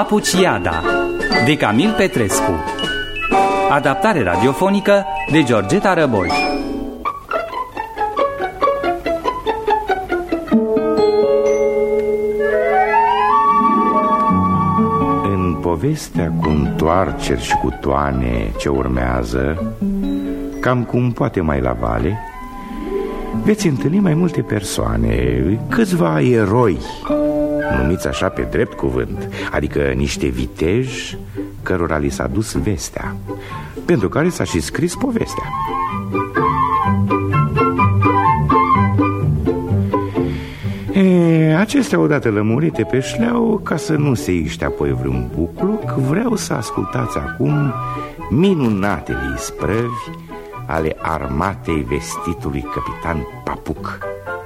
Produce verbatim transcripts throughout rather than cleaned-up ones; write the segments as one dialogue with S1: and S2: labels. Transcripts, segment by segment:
S1: Papuciada de Camil Petrescu. Adaptare radiofonică de Georgeta Răboș.
S2: În povestea cu întoarceri și cu toane ce urmează, cam cum poate mai la vale, veți întâlni mai multe persoane, câțiva eroi, numiți așa pe drept cuvânt, adică niște viteji cărora li s-a dus vestea, pentru care s-a și scris povestea. E, acestea odată lămurite pe șleau, ca să nu se iște apoi vreun bucluc, vreau să ascultați acum minunatele isprăvi ale armatei vestitului capitan Papuc,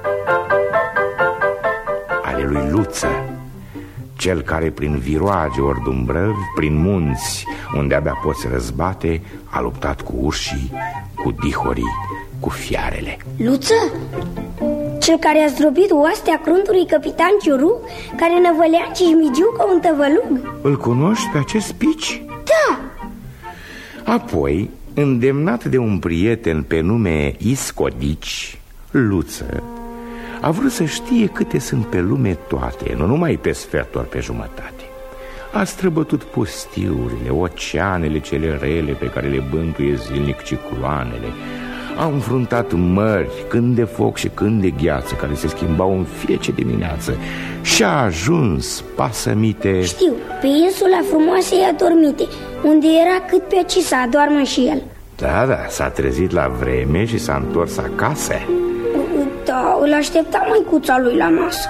S2: ale lui Luță, cel care prin viroage ori dumbrăvi, prin munți unde abia poți răzbate, a luptat cu urșii, cu dihorii, cu fiarele.
S3: Luță? Cel care a zdrobit oastea cruntului capitan Ciuru, care năvălea Cismigiu ca un tăvălug?
S2: Îl cunoști pe acest pici?
S3: Da.
S2: Apoi, îndemnat de un prieten pe nume Iscodici, Luță a vrut să știe câte sunt pe lume toate, nu numai pe sfert, ori pe jumătate. A străbătut pustiurile, oceanele cele rele pe care le bântuie zilnic cicloanele. A înfruntat mări, când de foc și când de gheață, care se schimbau în fiecare dimineață, și a ajuns, pasămite...
S3: Știu, pe insula frumoasei adormite, unde era cât pe ci să adoarmă și el.
S2: Da, da, s-a trezit la vreme și s-a întors acasă.
S3: Da, îl aștepta măicuța lui la masă.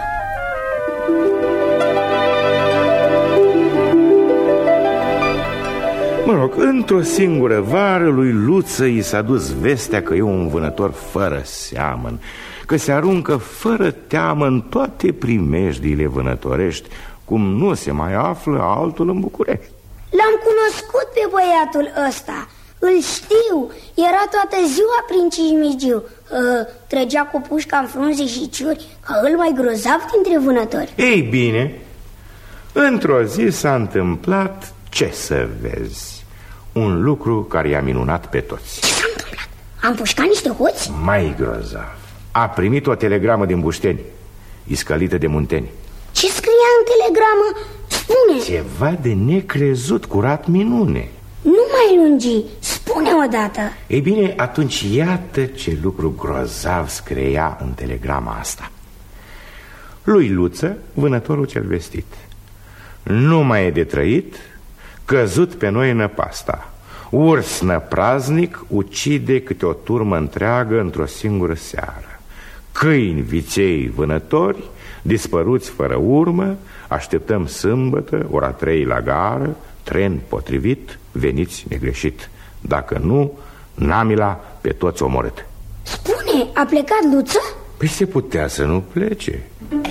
S2: Mă rog, într-o singură vară lui Luță i s-a dus vestea că e un vânător fără seamăn, că se aruncă fără teamă în toate primejdiile vânătorești, cum nu se mai află altul în București.
S3: L-am cunoscut pe băiatul ăsta, îl știu, era toată ziua prin Cismigiu. uh, Trăgea cu pușca în frunze și ciuri, ca îl mai grozav dintre vânători.
S2: Ei bine, într-o zi s-a întâmplat, ce să vezi, un lucru care i-a minunat pe toți.
S3: Ce s-a întâmplat? Am pușcat niște hoți?
S2: Mai grozav, a primit o telegramă din Bușteni, iscălită de Munteni.
S3: Ce scria în telegramă? Spune.
S2: Ceva de necrezut, curat minune.
S3: Nu mai lungi, spune odată.
S2: Ei bine, atunci iată ce lucru grozav scria în telegrama asta. Lui Luță, vânătorul cel vestit: nu mai e de trăit, căzut pe noi năpasta. Urs năpraznic ucide câte o turmă întreagă într-o singură seară. Câini, viței, vânători, dispăruți fără urmă. Așteptăm sâmbătă, ora trei la gară, tren potrivit, veniți negreșit. Dacă nu, Namila pe toți omorât.
S3: Spune, a plecat Luță?
S2: Păi se putea să nu plece.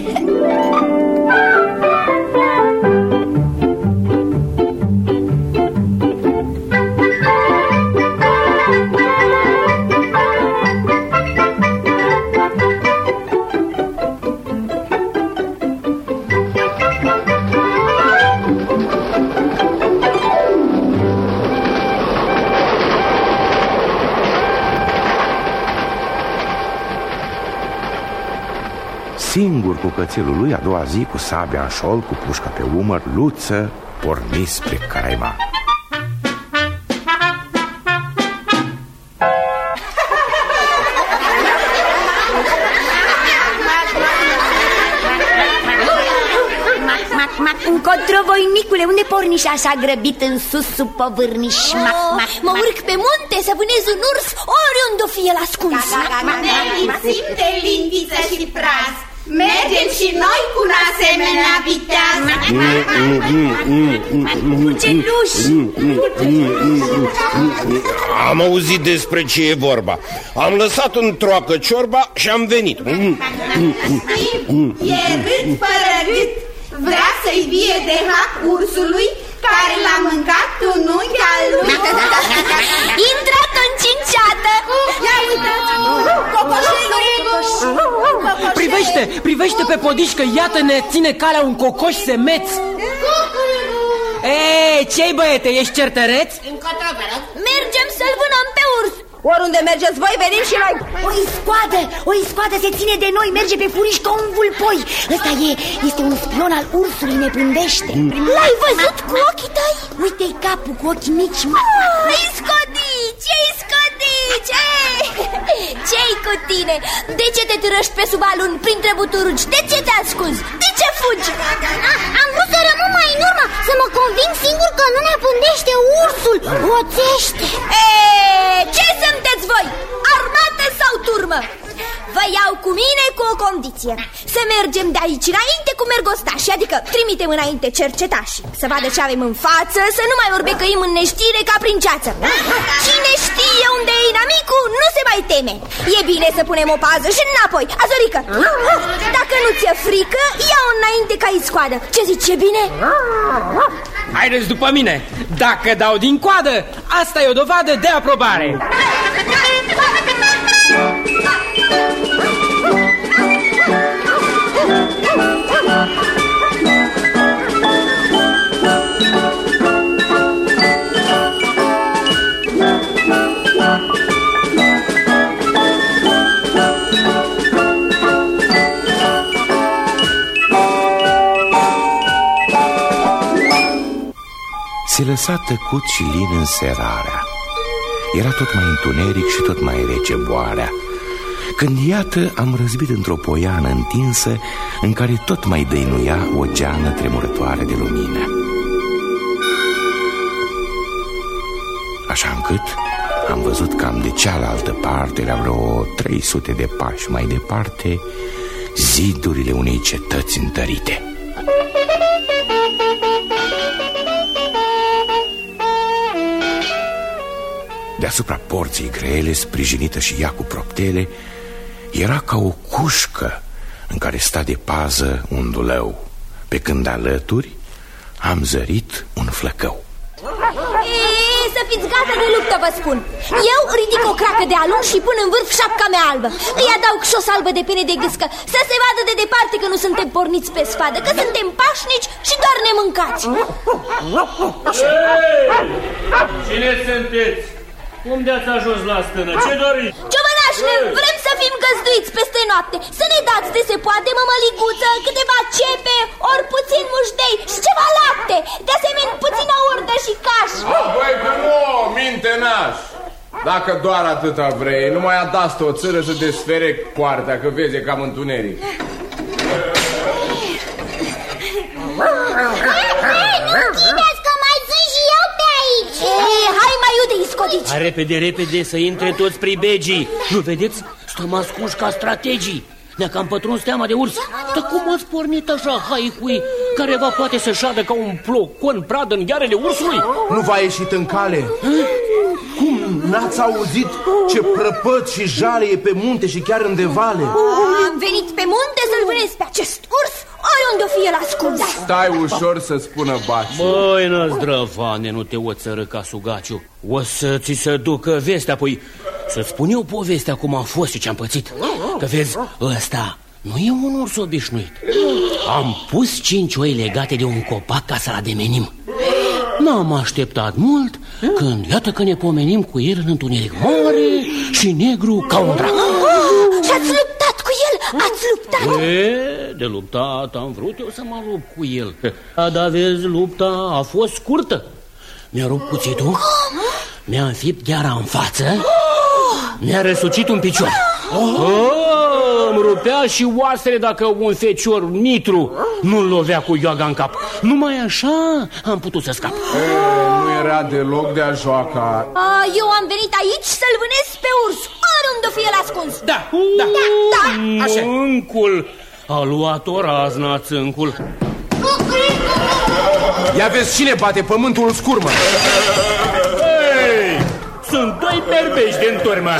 S2: Singur cu cățelul lui, a doua zi, cu sabia în șol, cu pușca pe umăr, Luță porni spre Caraima.
S4: Încotro, voinicule, unde porniși așa grăbit în sus sub povârniș?
S5: Oh, mă urc pe munte să vânez un urs oriunde o fi el ascuns.
S6: Ne lipsim de limbiță și praz. Mergem și noi cu un asemenea viteaz.
S4: Cuceluși!
S7: Am auzit despre ce e vorba. Am lăsat în troacă ciorba și am venit.
S6: E râd fără râd. Vrea să-i vie de hac ursului care l-a mâncat un unchi al lui.
S5: Intrat în cinciată.
S6: Ia uitați, cocoșelul.
S8: Privește, privește pe podișcă, iată ne ține calea un cocoș semeț. Ei, ce-i băiete, ești certăreț?
S5: Mergem să-l vânăm pe urs.
S6: Oriunde mergeți voi, venim și noi.
S4: O iscoadă, o iscoadă se ține de noi, merge pe furiș ca un vulpoi. Ăsta e, este un spion al ursului, ne pândește.
S5: L-ai văzut cu ochii tăi?
S4: Uite-i capul cu ochii mici.
S5: Oh, iscodici, iscodici. Ce-i cu tine? De ce te târăști pe sub alun printre buturugi? De ce te ascunzi? De ce fugi?
S3: Am vrut să rămân mai în urmă, să mă conving singur că nu ne pândește ursul. Oțește.
S5: Eee, ce sunteți voi? Armată sau turmă? Vă iau cu mine cu o condiție. Să mergem de aici înainte cu mergostași, adică trimitem înainte cercetași, să vadă ce avem în față, să nu mai orbecăim în neștire ca prin ceață. Cine știe unde e inamicul, nu se mai teme. E bine să punem o pază și înapoi. Azorică, dacă nu ți-e frică, ia-o înainte ca iscoadă. Ce zici, e bine?
S8: Haideți după mine. Dacă dau din coadă, asta e o dovadă de aprobare.
S2: Se lăsa tăcut și lin înserarea. Era tot mai întuneric și tot mai rece boarea, când iată am răzbit într-o poiană întinsă, în care tot mai dăinuia o geană tremurătoare de lumină. Așa încât am văzut cam de cealaltă parte, la vreo trei sute de pași mai departe, zidurile unei cetăți întărite. Deasupra porții grele, sprijinită și ea cu proptele, era ca o cușcă în care sta de pază un dulău, pe când alături am zărit un flăcău.
S5: E, să fiți gata de luptă, vă spun. Eu ridic o cracă de alun și pun în vârf șapca mea albă. Îi adaug șos albă de pene de gâscă, să se vadă de departe că nu suntem porniți pe spadă, că suntem pașnici și doar ne mâncați.
S9: Cine sunteți? Cum de-ați ajuns la stână? Ce doriți?
S5: Ciobănașule, vrem să fim găzduiți peste noapte. Să ne dați de se poate mămăliguță, câteva cepe, ori puțin muștei și ceva lapte. De asemenea, puțină urdă și caș.
S10: Băi că nu, minte n-aș. Dacă doar atâta vrei, nu mai adastă o țără să desfere poarta, că vezi, e cam întuneric.
S5: Hai mai iute, iscodici!
S9: Hai repede, repede, să intre toți pribegii. Nu vedeți? Stăm ascunși ca strategii. Ne-a cam pătruns teama de urs. Dar cum ați pornit așa, haicui? Careva poate să șadă ca un plocon prad în ghearele ursului?
S11: Nu v-a ieșit în cale? Cum, n-ați auzit ce prăpăt și jale e pe munte și chiar în devale?
S5: Am venit pe munte să-l vânez pe acest urs, oriunde o fi el ascuns.
S10: Stai ușor să spună Baci.
S9: Băi, năzdrăvane, nu te oțără ca sugaciu. O să ți se ducă vestea, apoi să-ți spun eu povestea cum a fost și ce-am pățit. Că vezi, ăsta nu e un urs obișnuit. Am pus cinci oi legate de un copac ca să-l ademenim. N-am așteptat mult când iată că ne pomenim cu el în întuneric mare și negru ca un drac.
S5: Oh, și ați luptat cu el? Ați luptat?
S9: E, de luptat am vrut eu să mă lupt cu el. Dar vezi, lupta a fost scurtă. Mi-a rupt cuțitul, mi-a înfipt gheara în față, mi-a răsucit un picior. Oh, îmi rupea și oasele dacă un fecior mitru nu-l lovea cu ioaga în cap. Numai așa am putut să scap.
S10: E, nu era deloc de-a joaca.
S5: A, eu am venit aici să-l vânez pe urs, oriunde o fi el ascuns.
S8: Da, da,
S5: da, da.
S8: Așa.
S9: Țâncul a luat o razna, țâncul.
S11: Ia vezi cine bate pământul în scurmă.
S9: Hei, sunt doi berbeși de-n turmă.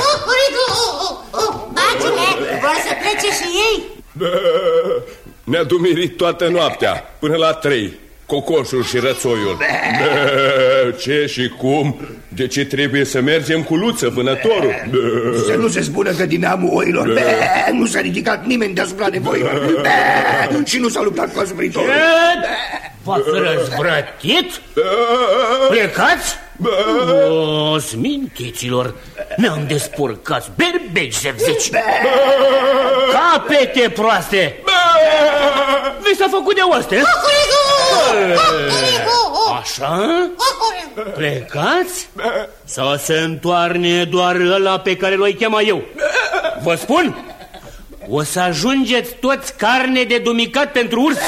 S4: Bacile, vor să plece și ei?
S7: Ne-a dumirit toată noaptea, până la trei. Cocoșul și rățoiul. Ce și cum? De ce trebuie să mergem cu Luță, vânătorul?
S12: Să nu se spună că din neamul oilor nu s-a ridicat nimeni deasupra de voi și nu s-a luptat cu asuprintorul.
S9: V-ați răzvrătit? Plecați? O, smintiților, ne-am despurcați, berbeci zevzeci. Capete proaste! Vi s-a făcut de oaste? Așa? Plecați? Sau se întoarne doar ăla pe care l-o chema eu? Vă spun, o să ajungeți toți carne de dumicat pentru urs.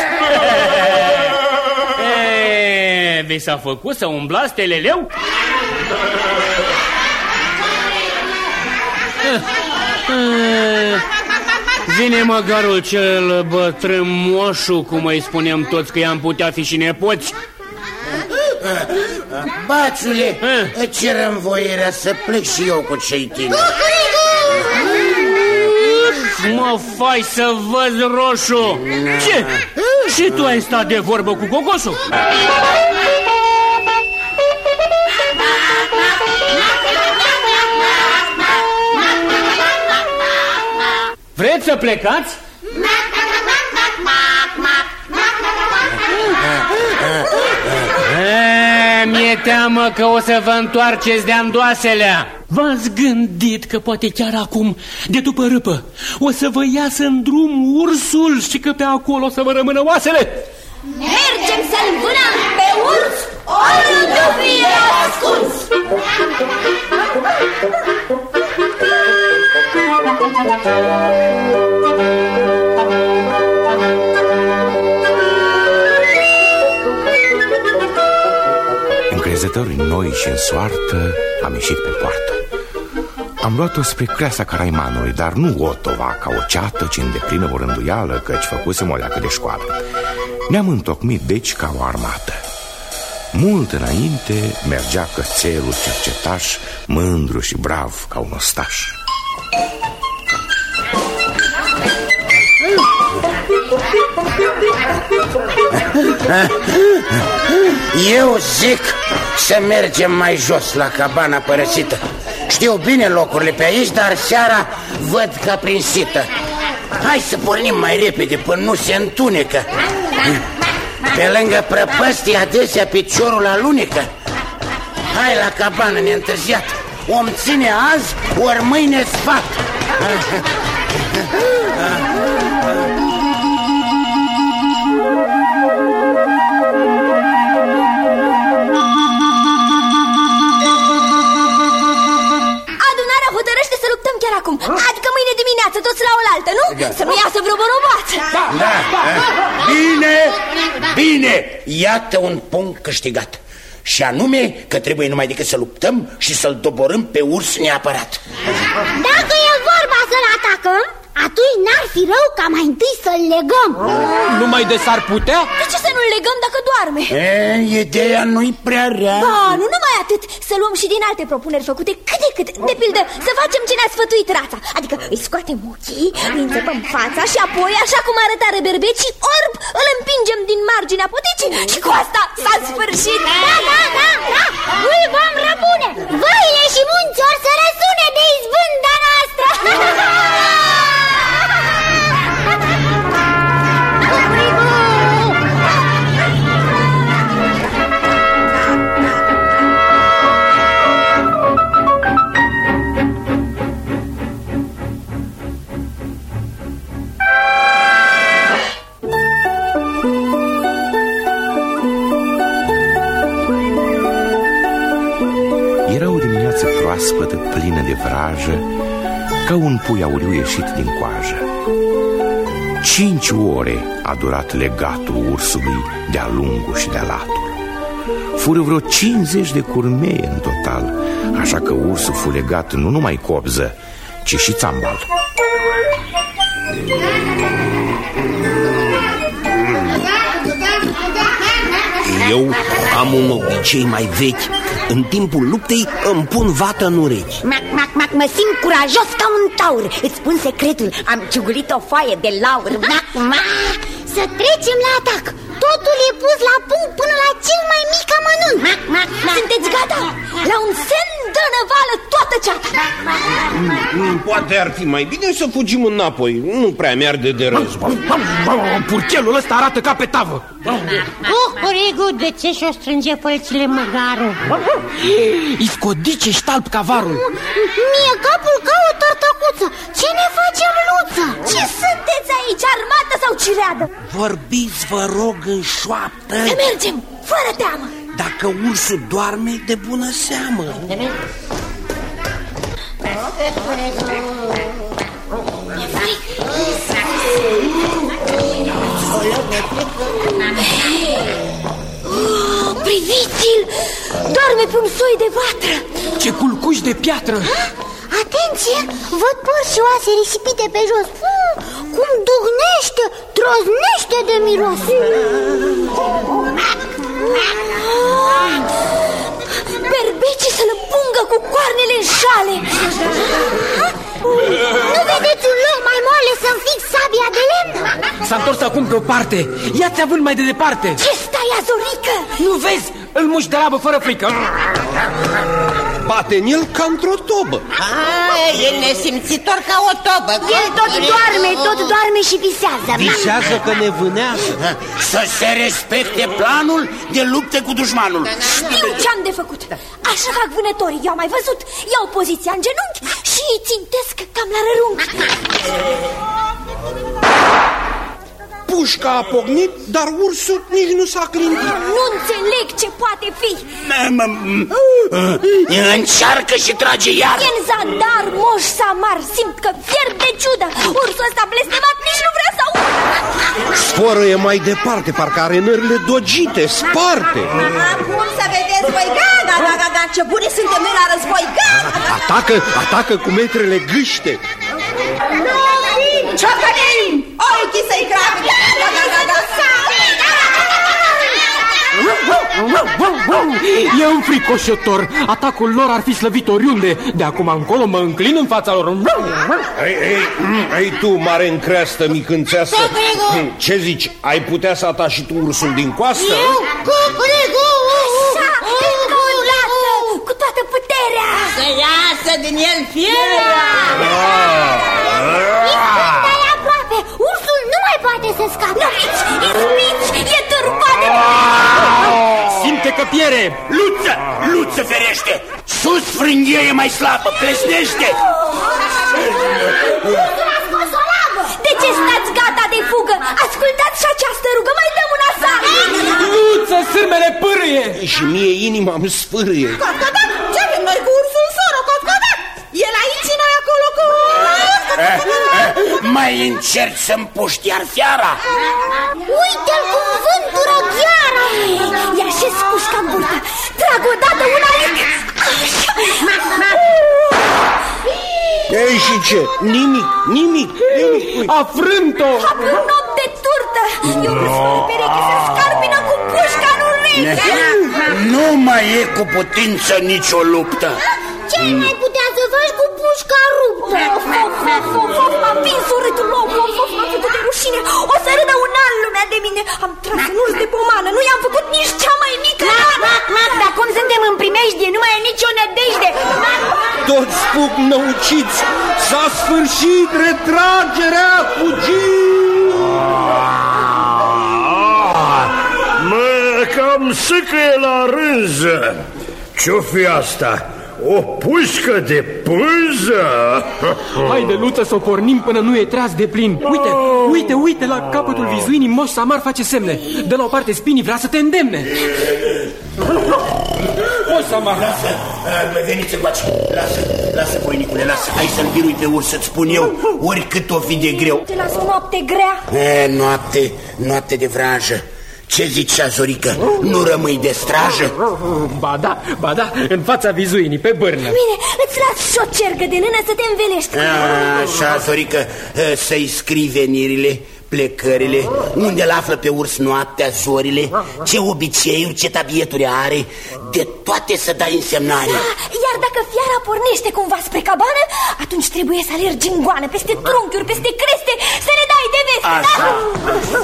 S9: E, vi s-a făcut să umblați teleleu? Vine măgarul cel bătrân moșu, cum îi spunem toți, că i-am putea fi și nepoți.
S13: Baciule, îți cerem voierea să plec și eu cu cei tineri.
S9: Mă faci să văz roșu. Ce? Și tu ai stat de vorbă cu cocosul? Vreți să plecați? E, mi-e teamă că o să vă întoarceți de andoaselea. V-ați gândit că poate chiar acum, de după râpă, o să vă iasă în drum ursul și că pe acolo o să vă rămână oasele?
S5: Mergem să-l vânăm pe urs, oriunde fie ascuns!
S2: Încrezători în noi și în soartă, am ieșit pe poartă. Am luat-o spre creasa Caraimanului, dar nu Otova ca o ceată, ci în deplină o rânduială, căci făcusem o leacă de școală. Ne-am întocmit deci ca o armată. Mult înainte mergea cățelul cercetaș, mândru și brav ca un ostaș.
S13: Eu zic să mergem mai jos la cabana părăsită. Știu bine locurile pe aici, dar seara văd ca prin sită. Hai să pornim mai repede până nu se întunecă. Pe lângă prăpăstii adesea piciorul alunecă. Hai la cabană neîntârziat. Om ține azi, ori mâine sfat.
S5: Chiar acum, adică mâine dimineață, toți la oaltă, nu? Da. Să nu iasă vreo boroboață.
S13: Da, da. Bine, bine. Iată un punct câștigat. Și anume că trebuie numai decât să luptăm și să-l doborâm pe urs neapărat.
S3: Dacă e vorba să-l atacăm, atunci n-ar fi rău ca mai întâi să-l legăm.
S8: Numai de s-ar putea?
S5: De ce să nu-l legăm dacă doarme?
S13: E, ideea nu-i prea rea.
S5: Ba, nu numai atât, să luăm și din alte propuneri făcute cât de cât. De pildă, să facem ce ne-a sfătuit rața. Adică îi scoatem ochii, îi înțepăm fața și apoi, așa cum arăta Reberbecii, orb, îl împingem din marginea poticii și cu asta s-a sfârșit.
S3: Da, da, da, da, îl vom răpune. Văile și munți or să răsune de izbânda noastră.
S2: Proaspătă, plină de vrajă, ca un pui auriu ieșit din coajă. Cinci ore a durat legatul ursului de-a lungul și de-a latul. Fură vreo cincizeci de curmee în total, așa că ursul fu legat nu numai copză, ci și țambal.
S14: Eu am un obicei mai vechi. În timpul luptei îmi pun vată în urechi.
S4: Mac, mac, mac, mă simt curajos ca un taur. Îți spun secretul, am ciugulit o foaie de laur. Mac, mac.
S3: Să trecem la atac. Totul e pus la punct până la cel mai mic amănunt.
S5: Mac, mac, mac. Sunteți gata? La un semn dă năvală toată ceata.
S14: Poate ar fi mai bine să fugim înapoi. Nu prea mi-arde de război.
S8: Purcelul ăsta arată ca pe tavă.
S15: Cucurigu, de ce și-o strânge pălțile măgarul?
S8: Iscodice ștalp cavarul.
S15: Mie capul ca o tărtăcuță. Ce ne facem, Luță?
S5: Ce sunteți aici, armată sau cireadă?
S14: Vorbiți, vă rog, în șoaptă.
S5: Să mergem, fără teamă.
S14: Dacă ursul doarme, de bună seamă.
S5: Oh, priviți-l! Doarme pe un soi de vatră.
S8: Ce culcuș de piatră!
S15: Atenție! Văd păr și oase risipite pe jos. Hmm, cum duhnește, troznește de miros.
S5: Berbecii să-l împungă cu coarnele în șale.
S15: Nu vedeți un loc mai moale să înfix sabia de lemn?
S8: S-a întors acum pe o parte. Ia-ți având mai de departe.
S5: Ce stai, Azorică?
S8: Nu vezi? Îl muși de labă fără frică.
S14: Bate în el ca într-o tobă.
S16: Ah, e nesimțitor ca o tobă.
S15: El tot doarme, tot doarme și visează.
S14: Visează că ne vânează.
S13: Să se respecte planul de lupte cu dușmanul.
S5: Știu ce-am de făcut. Așa fac vânătorii, eu am mai văzut. Iau poziția în genunchi și îi țintesc cam la rărunchi.
S14: Pușca a pocnit, dar ursul nici nu s-a clintit.
S5: Nu înțeleg ce poate fi.
S13: Încearcă și trage iar.
S5: E în zadar, moș samar, simt că pierd de ciudă. Ursul ăsta blestemat nici nu vrea să audă.
S14: Sforă e mai departe, parcă are nările dogite, sparte.
S6: Acum să vedeți voi, gaga, gaga, gaga, ce bune suntem noi la război, gaga.
S14: Atacă, atacă cu metrele gâște.
S6: Ciocănim! Ochii să-i crapă! Gaga, gaga,
S8: E înfricoșător. Atacul lor ar fi slăvit oriunde. De acum încolo mă înclin în fața lor.
S14: Ei, ei, ei tu, mare în creastă, micânțeasă. Ce zici? Ai putea să ataci și tu ursul din coastă?
S15: Eu? Cucurigu!
S5: Așa, încă o dată, cu toată puterea.
S16: Să iasă din el fierea!
S15: Dar e aproape! Ursul nu mai poate să scape!
S5: Năviți, ispiți, e târpat de...
S8: Simte că piere!
S13: Luță! Luță ferește! Sus, frânghie e mai slabă! Plesnește!
S5: De ce stați gata de fugă? Ascultați și această rugă, mai dăm un asar.
S8: Luță, sârmele pârâie!
S14: Și mie inima îmi sfârâie.
S6: Cotcodat! Ce avem noi cu ursul soro, Cotcodat? El aici și noi acolo cu...
S13: Eh, eh, mai încerci să-mi puști iar fiara?
S15: Uite-l cum vântură gheara!
S5: Ia și-ți pușca în burtă. Trag odată una lică.
S14: Ei, și ce? Nimic, nimic, nimic.
S8: A frânt-o!
S5: A frânt de turtă. Eu vreau să pereche să scarpină cu pușca în ureche.
S13: Nu mai e cu putință nicio luptă.
S15: Ce ai mai putea să faci cu pușca ruptă?
S5: Of, of, of, of, of, m-a prins urâtul om, of, of, m-a făcut de rușine. O să râdă un an lumea de mine. Am tras un urs de pomană, nu i-am făcut nici cea mai mică.
S15: Dar cum suntem în primejdie, nu mai e nicio nădejde.
S14: Toți pup năuciți. S-a sfârșit retragerea, fugim!
S12: Mă, cam sâcăie la rânză. Ce-o fi asta? O pușcă de pânză?
S8: Haide, Luță, să o pornim până nu e treaz de plin. Uite, uite, uite, la capătul vizuinii Moș Samar face semne. De la o parte spinii vrea să te îndemne. Moș Samar,
S13: lasă, veniți încoace. Lasă, lasă, voinicule, lasă. Hai să-l birui pe urs, să-ți spun eu, oricât o fi de greu.
S5: Te las o noapte grea.
S13: E, noapte, noapte de vrajă. Ce zici, Azorică? Nu rămâi de strajă?
S8: Ba da, ba da, în fața vizuinii, pe bârnă.
S5: Bine, îți las și o cergă de lână să te învelești.
S13: Așa, Azorică, să-i scrii venirile, plecările, unde l-află pe urs noaptea, zorile, ce obiceiuri, ce tabieturi are, de toate să dai însemnare.
S5: Da, iar dacă fiara pornește cumva spre cabană, atunci trebuie să alergi în goană, peste trunchiuri, peste creste, să ne dai de veste.
S13: Așa.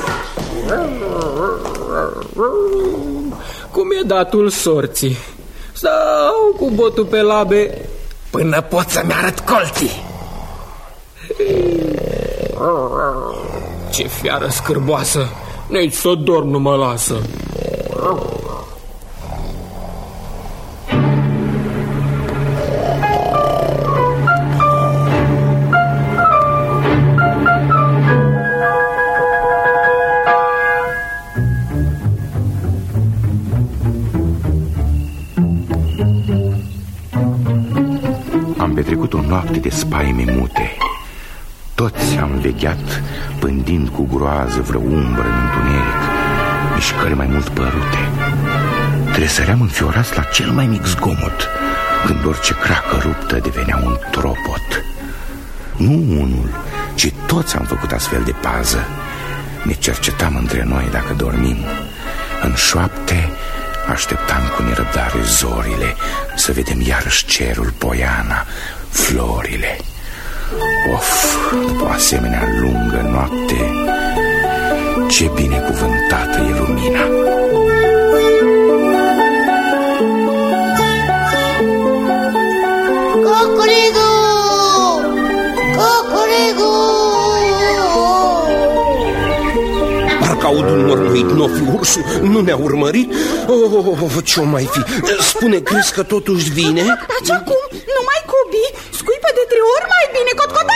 S8: Cum e datul sorții? Stau cu botul pe labe până pot să-mi arăt colții. Ce fiară scârboasă, nici să dorm nu mă lasă.
S2: Am petrecut o noapte de spaime mute. Toți am vegheat, pândind cu groază vreo umbră în întuneric, mișcări mai mult părute. Tresăream înfiorați la cel mai mic zgomot, când orice cracă ruptă devenea un tropot. Nu unul, ci toți am făcut astfel de pază. Ne cercetam între noi dacă dormim. În șoapte așteptam cu nerăbdare zorile, să vedem iarăși cerul, poiana, florile. Of, după o asemenea lungă noapte, ce binecuvântată e lumina!
S15: Cocorigu! Cocorigu!
S14: Parcă aud un mormăit, n-o fi ursul, nu ne-a urmărit? Oh, oh, oh, ce-o mai fi? Spune, crezi că totuși vine?
S6: Taci acum, nu mai cobi, scuipă de trei ori mai bine, cotcota!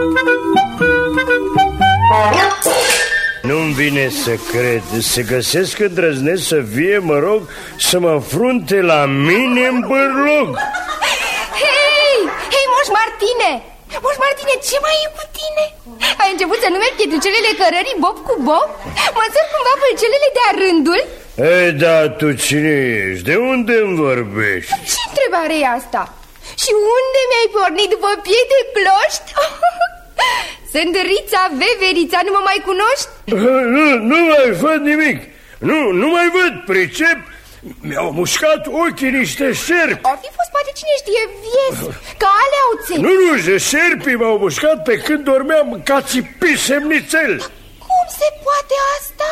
S12: Nu-mi vine să cred, să găsesc îndrăznesc să vie, mă rog, să mă înfrunte la mine în bârlog.
S17: Hei, hei, Moș Martine! Moș Martine, ce mai e cu tine? Ai început să numeri pietricelele cărării Bob cu Bob? Măsări cumva pălcelele de-a rândul?
S12: Ei, da, tu cine ești? De unde îmi vorbești?
S17: Ce întrebare e asta? Și unde mi-ai pornit după piei de cloști? Sunt Rița Veverița, nu mă mai cunoști?
S12: Nu, nu mai văd nimic. Nu, nu mai văd, pricep. Mi-au mușcat ochii niște șerpi.
S17: Ar fi fost poate cine știe viezi, că alea au țepi.
S12: Nu, nu, de șerpii m-au mușcat pe când dormeam ca țipii semnițel.
S17: Cum se poate asta?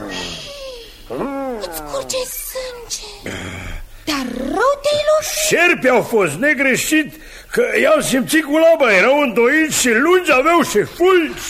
S17: Îți curge sânge. Dar rău te-ai loșit.
S12: Șerpii au fost negreșit, că i-am simțit cu laba. Erau îndoiți și lungi, aveau și fulgi.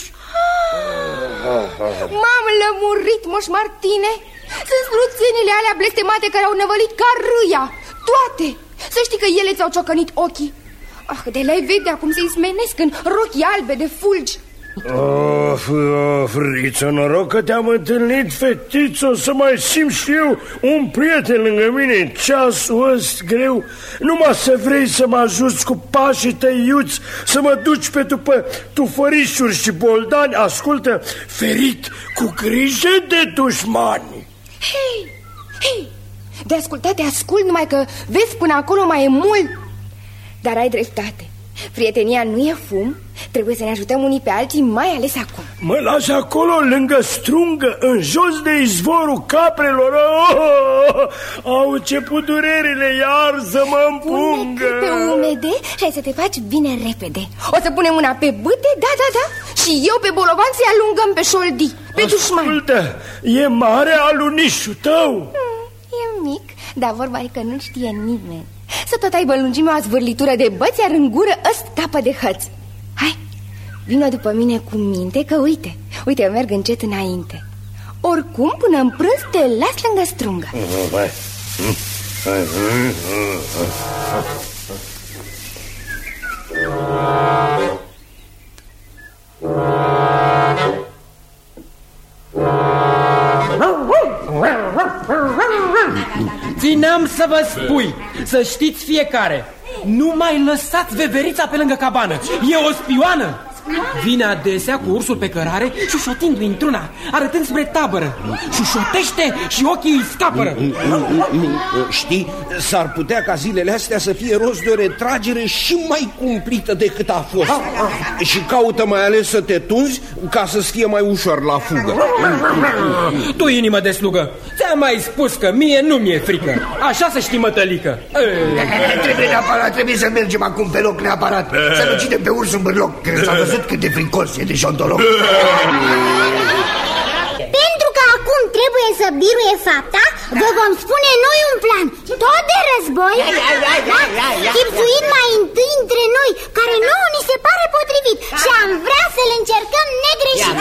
S17: M-am lămurit, Moș Martine. Sunt sluțenile alea blestemate care au năvălit ca râia. Toate. Să știi că ele ți-au ciocănit ochii. Ah, de le-ai vedea cum se-i smenesc în rochi albe de fulgi.
S12: Of, of, Riță, noroc că te-am întâlnit, fetițo, să mai simt și eu un prieten lângă mine în ceasul ăsta greu. Numai să vrei să mă ajuți cu pașii tăi iuți, să mă duci pe după tufărișuri și boldani. Ascultă, ferit cu grijă de dușmani.
S17: Hei, hei, de ascultat te ascult, numai că vezi până acolo mai e mult. Dar ai dreptate, prietenia nu e fum. Trebuie să ne ajutăm unii pe alții, mai ales acum.
S12: Mă lași acolo, lângă strungă, în jos de izvorul caprelor. Oh, au început durerile, iar să mă împungă.
S17: Pune pe umede și ai să te faci bine repede. O să punem mâna pe bâte, da, da, da. Și eu pe bolovan să-i alungăm pe șoldii, pe dușman.
S12: Ascultă, e mare alunișul tău.
S17: hmm, E mic, dar vorba e că nu știe nimeni. Să tot aibă lungimea o zvârlitură de băți, iar în gură ăst capă de hăț. Hai, vină după mine cu minte, că uite, uite, eu merg încet înainte. Oricum, până în prânz te las lângă strungă.
S12: Hai.
S8: Țineam să vă spui, să știți fiecare, nu mai lăsați Veverița pe lângă cabană. E o spioană. Vine adesea cu ursul pe cărare, șușotindu-i într-una, arătând spre tabără. Șușotește și ochii îi scapără.
S14: Știi, s-ar putea ca zilele astea să fie rost de o retragere și mai cumplită decât a fost. Și caută mai ales să te tunzi ca să-ți fie mai ușor la fugă.
S8: Tu, inimă de slugă, ți-am mai spus că mie nu mi-e frică. Așa să știi, mătălică.
S12: Trebuie neapărat, trebuie să mergem acum pe loc neapărat. Să-l ucidem pe ursul în bârloc, că s-a văzut cât de fricos e de șontoloc.
S15: Pentru că acum trebuie să biruie fapta, Vă vom spune noi un plan, tot de război, chipzuit mai întâi între noi, care nouă ni se pare potrivit și am vrea să-l încercăm negreșit.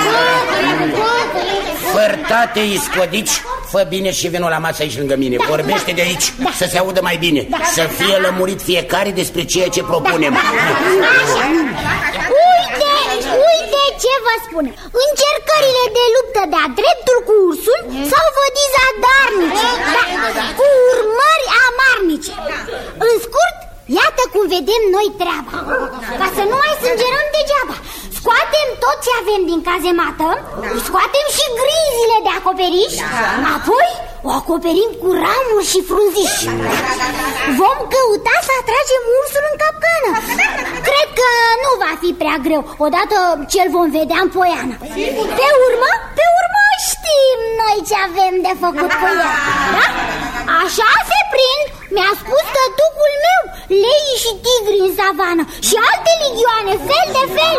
S13: Fărtate, Iscodici, fă bine și vină la masă aici lângă mine. Da, vorbește da, de aici, da, să se audă mai bine, da, să fie lămurit fiecare despre ceea ce propunem.
S15: Da, da, da. Uite, uite ce vă spun. Încercările de luptă de-a dreptul cu ursul s-au vădit zadarnice, da, cu urmări amarnice. În scurt, iată cum vedem noi treaba. Ca să nu mai sângerăm degeaba, scoatem tot ce avem din cazemată, scoatem și grizile de acoperiș, apoi o acoperim cu ramuri și frunziși. Vom căuta să atragem ursul în capcană. Cred că nu va fi prea greu, odată ce îl vom vedea în poiană. Pe urmă, pe urmă știm noi ce avem de făcut cu el, da? Așa se prind, mi-a spus tătucul meu, leii și tigri în savană și alte ligioane, fel de fel.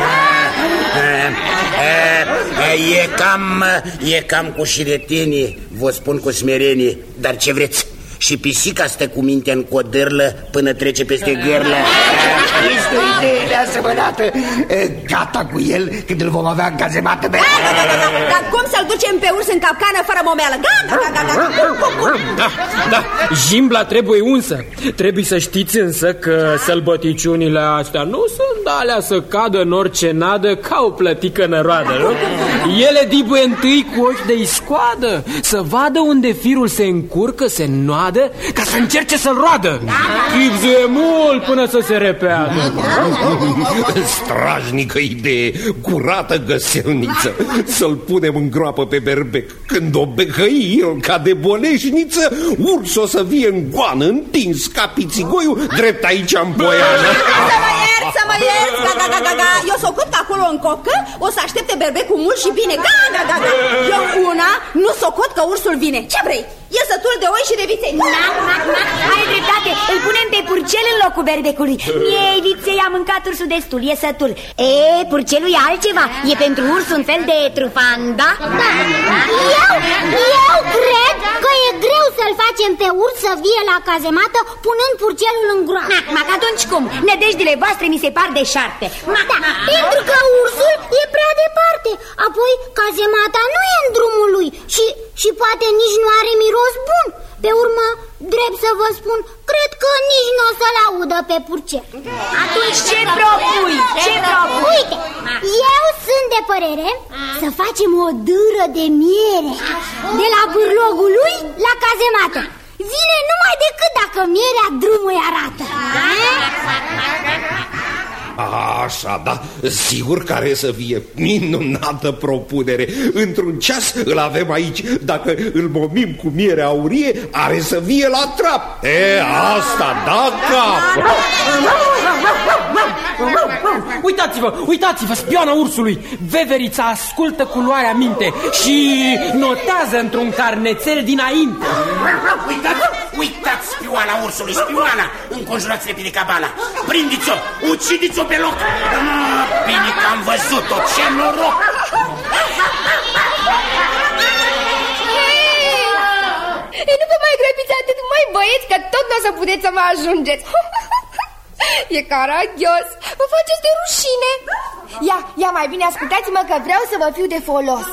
S13: E cam, e cam cu șiretenii, vă spun cu smerenie, dar ce vreți? Și pisica stă cu mintea în codârlă până trece peste gârlă.
S18: Este o idee neasemănată. Gata cu el când îl vom avea în cazemată.
S5: Da, da, da, da, da. Dar cum să-l ducem pe urs în capcană fără momeală? Gata, gata, gata.
S8: Da, da, jimbla trebuie unsă. Trebuie să știți însă că sălbăticiunile astea nu sunt alea să cadă în orice nadă ca o plătică năroadă, nu? Ele dibuie întâi cu ochi de iscoadă, să vadă unde firul se încurcă, se înnoadă, ca să încerce să-l roadă. Chipzuie mult până să se repeadă.
S14: Strajnică idee, curată găselniță. Să-l punem în groapă pe berbec. Când o becăi el ca de boleșniță, urs o să vie în goană, întins ca pițigoiul, drept aici în poiană.
S5: Să mă iert, să mă iert, ga, ga, ga, ga, ga. Eu s-o cot acolo în cocă, o să aștepte berbecul mult și bine. Ga, ga, ga, ga. Eu una nu s-o cot că ursul vine. Ce vrei? E sătul de oi și de viței.
S4: Na, na, na, ai dreptate, îl punem pe purcel în locul berbecului. Mie viței a mâncat ursul destul, e sătul. E, purcelul e altceva, e pentru urs un fel de trufanda.
S15: Da, eu, eu cred că e greu să-l facem pe urs să vie la cazemată punând purcelul în groapă.
S4: Na, ma, atunci cum? Nedejdile voastre mi se par deșarte.
S15: Ma, da, pentru că ursul e prea departe. Apoi cazemata nu e în drumul lui și, și poate nici nu are miros bun. Pe urmă, drept să vă spun, cred că nici nu o să-l audă pe purcel.
S4: Atunci ce propui? Ce propui?
S15: Uite, eu sunt de părere să facem o dâră de miere de la bârlogul lui la cazemată. Vine numai decât dacă mierea drumul arată.
S14: Așa, da, sigur care să fie. Minunată propunere. Într-un ceas îl avem aici. Dacă îl momim cu miere aurie, are să vie la trap. E, asta, da, cap.
S8: Uitați-vă, uitați-vă, spioana ursului. Veverița ascultă cu luarea minte și notează într-un carnețel dinainte.
S13: Uitați, uitați spioana ursului, spioana. Înconjurați repede cabana. Prindeți-o, ucideți-o pe loc. Ah, bine că am văzut-o, ce noroc.
S17: Ei, nu vă mai grăbiți atât, mai băieți, că tot nu o să puteți să mă ajungeți. E caragios, vă faceți de rușine. Ia, ia mai bine ascultați-mă că vreau să vă fiu de folos.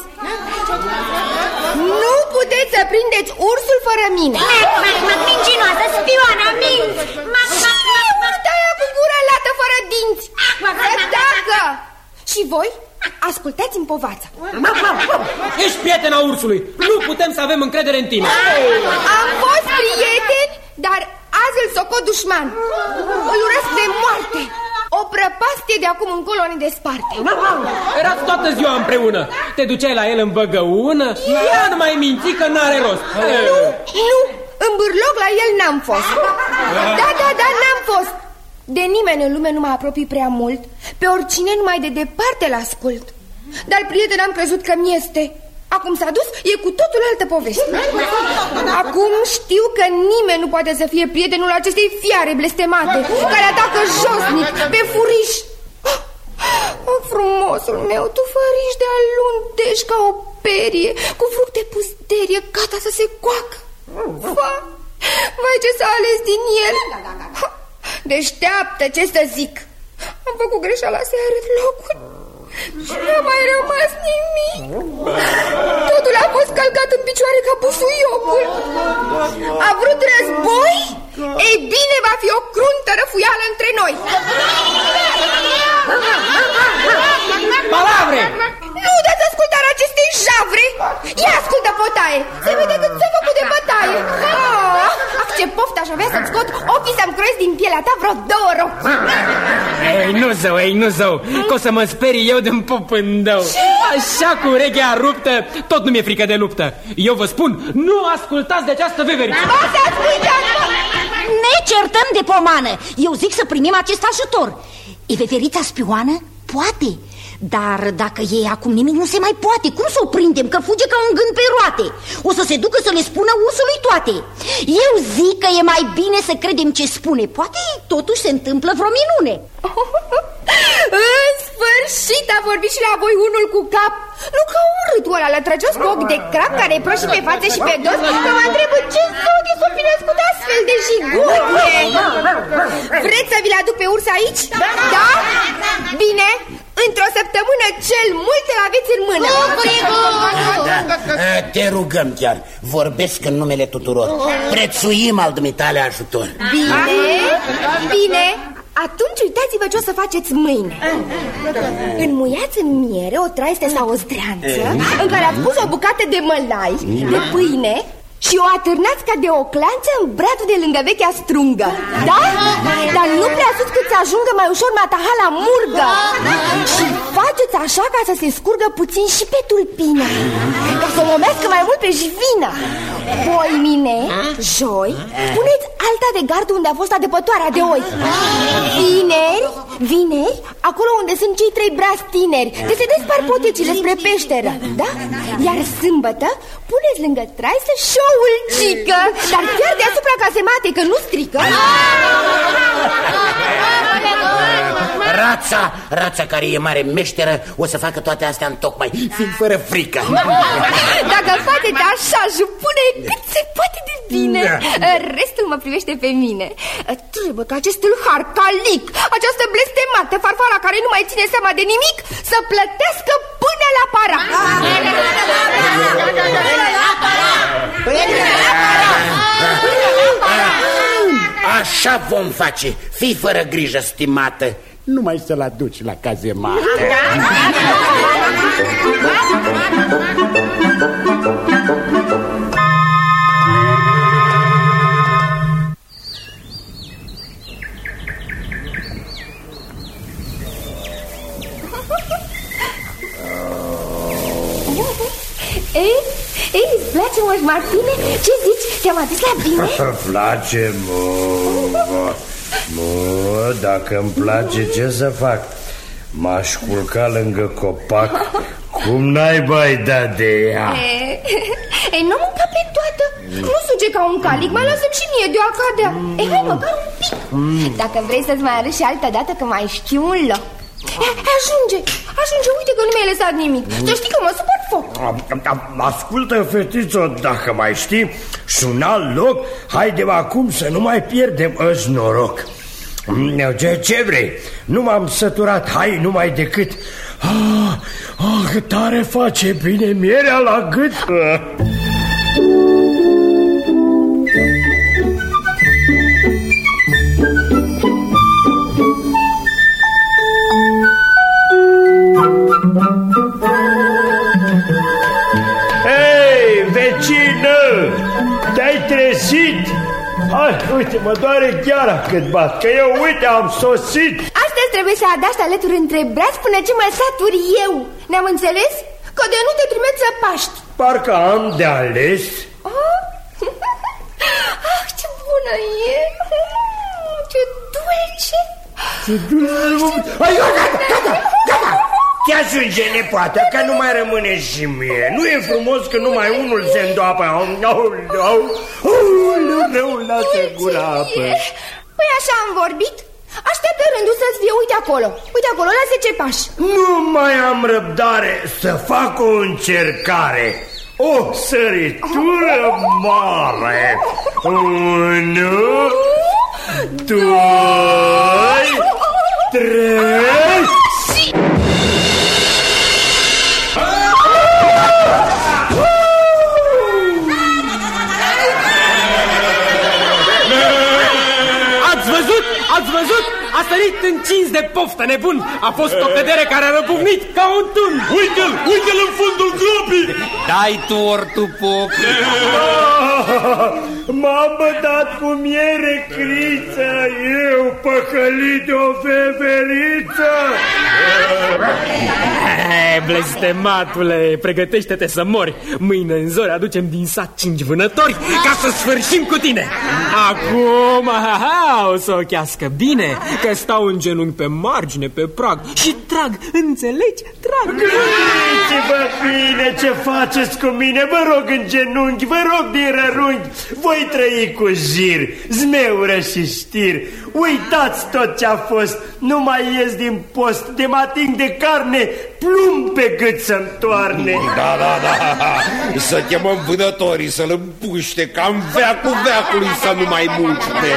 S17: Nu puteți să prindeți ursul fără mine.
S4: Mincinoasă, spioana, minți.
S17: Urta aia cu gura lată fără dinți. Dacă. Și voi? Ascultați-mi povața.
S8: Ești prietena ursului. Nu putem să avem încredere în tine.
S17: Am fost prieteni, dar azi îl socot dușman. Îl urăsc de moarte. O prăpastie de acum încolo ne desparte.
S8: Erați toată ziua împreună. Te duceai la el în băgăună. Ia nu mai minți că n-are rost.
S17: Nu, nu, în bârlog la el n-am fost. Da, da, da, n-am fost. De nimeni în lume nu mă apropii prea mult. Pe oricine numai de departe l-ascult. Dar prieten am crezut că mi este. Acum s-a dus, e cu totul altă poveste. Acum știu că nimeni nu poate să fie prietenul acestei fiare blestemate, care atacă josnic, pe furiș. Oh, frumosul meu, tu făriși de alundești ca o perie, cu fructe pusterie, gata să se coacă. Va, vai ce s-a ales din el. Deșteaptă, ce să zic. Am făcut greșeala să-i arăt locul și n-a mai rămas nimic. Totul a fost călcat în picioare ca busuiocul. A vrut război? Ei bine, va fi o cruntă răfuială între noi.
S8: Palavre!
S17: Nu dați ascultare acestei javre. Ia ascultă, potaie. Se vede cât s-a făcut de bătaie. Ah, ce poftă aș avea să-ți scot ochii să-mi croiesc din pielea ta vreo două rochi.
S8: Ei, nu zău, ei, nu zău, că o să mă sperii eu din popândău. Așa cu urechea ruptă, tot nu mi-e frică de luptă. Eu vă spun, nu ascultați de această veveriță.
S17: O să ascultați!
S4: Ne certăm de pomană. Eu zic să primim acest ajutor. E veverița spioană? Poate. Dar dacă e acum nimic nu se mai poate. Cum să o prindem? Că fuge ca un gând pe roate. O să se ducă să le spună ursului toate. Eu zic că e mai bine să credem ce spune. Poate totuși se întâmplă vreo minune.
S17: În sfârșit a vorbit și la voi unul cu cap. Nu ca urâtul ăla lătrăcios cu ochi de crap care e prost și pe față și pe dos. Că mă întreb în ce zodie s-o fi născut astfel de jigonie. Vreți să vi-l aduc pe urs aici? Da? Bine, într-o săptămână cel mult îl aveți în mână.
S13: Te rugăm chiar, vorbesc în numele tuturor. Prețuim al dumitale ajutor.
S17: Bine, bine. Atunci uitați-vă ce o să faceți mâine. Înmuiați în miere o traiste sau o zdreanță în care ați pus o bucată de mălai, de pâine și o atârnați ca de o clanță în brațul de lângă vechea strungă. Da? Dar nu prea sus cât să ajungă mai ușor mataha la murgă. Și faceți așa ca să se scurgă puțin și pe tulpină, ca să o momească mai mult pe jivină. Poimine, joi, puneți alta de gardă unde a fost adăpătoarea de oi. Vineri, vineri, acolo unde sunt cei trei brazi tineri, de se despar potecile spre peșteră, da? Iar sâmbătă puneți lângă traisă șoul cică, dar chiar deasupra casemate, că nu strică.
S13: Rața, rața care e mare meșteră o să facă toate astea întocmai, fiind fără frică.
S17: Dacă faceți așa, jupune, cât se poate de bine. Restul mă privește pe mine. Trebuie ca acest tâlhar calic, această blestemată farfara care nu mai ține seama de nimic, să plătească până la para.
S13: Așa vom face. Fii fără grijă, stimată. Numai să-l aduci la cazemată.
S17: Ei, ei, îți place, Moș Martine? Ce zici? Te-am adus la bine?
S12: Place, mă, mă, dacă îmi place, ce să fac? M-aș culca lângă copac. Cum n-ai dat de ea?
S17: Ei, nu mânca pe toată. Nu suge ca un calic, mai lasă-mi și mie de o acadea. Ei, hai măcar un pic. Dacă vrei să-ți mai arăt și altă dată că mai știu un loc. Ajunge, ajunge, uite că nu mi-ai lăsat nimic. Să știi că mă supăr foc.
S12: Ascultă, fetițo, dacă mai știi și un alt loc, haide acum să nu mai pierdem ăși noroc. Ce, ce vrei? Nu m-am săturat, hai numai decât. Ah, ah, tare face bine mierea la gât. Hei, vecină, te-ai trezit? Hai, uite, mă doare gheara cât bat, că eu, uite, am sosit.
S17: Astăzi trebuie să adași alături între braț până ce mă saturi eu. Ne-am înțeles? Că de nu te trimit să paști.
S12: Parcă am de ales.
S17: Oh? Ah, ce bună e. Ce dulce.
S12: Ce dulce. Hai, gata, gata, gata. Te ajunge, nepoată, că nu mai rămâne și mie. Nu e frumos că numai unul se îndoapă. Rău, lasă gura apă.
S17: Păi așa am vorbit. Așteaptă rândul să-ți fie, uite acolo. Uite acolo, la zece pași.
S12: Nu mai am răbdare să fac o încercare. O săritură mare. Unu, doi, trei.
S8: Ați văzut? Ați văzut? A sărit încins de poftă nebun. A fost o cădere care a răbufnit ca un tun.
S7: Uite-l, uite-l în fundul gropii.
S9: Dai tu ori tu, Poc.
S12: M-am bătat cu miere criță, eu păcălit de o veveriță.
S8: Blestematule, pregătește-te să mori. Mâine în zori aducem din sat cinci vânători ca să sfârșim cu tine. Acum, ha-ha, o să o chească bine, că stau în genunchi pe margine, pe prag și trag, înțelegi? Trag.
S12: Gândiți-vă bine ce faceți cu mine, vă rog în genunchi, vă rog din rărunchi. Voi trăi cu jir, zmeură și știr. Uitați tot ce-a fost, nu mai ies din post, de mă ating de carne, plumb pe gât să-mi toarne.
S14: Da, da, da, să chemăm vânătorii să-l împuște cam veacul veacului să nu mai muște.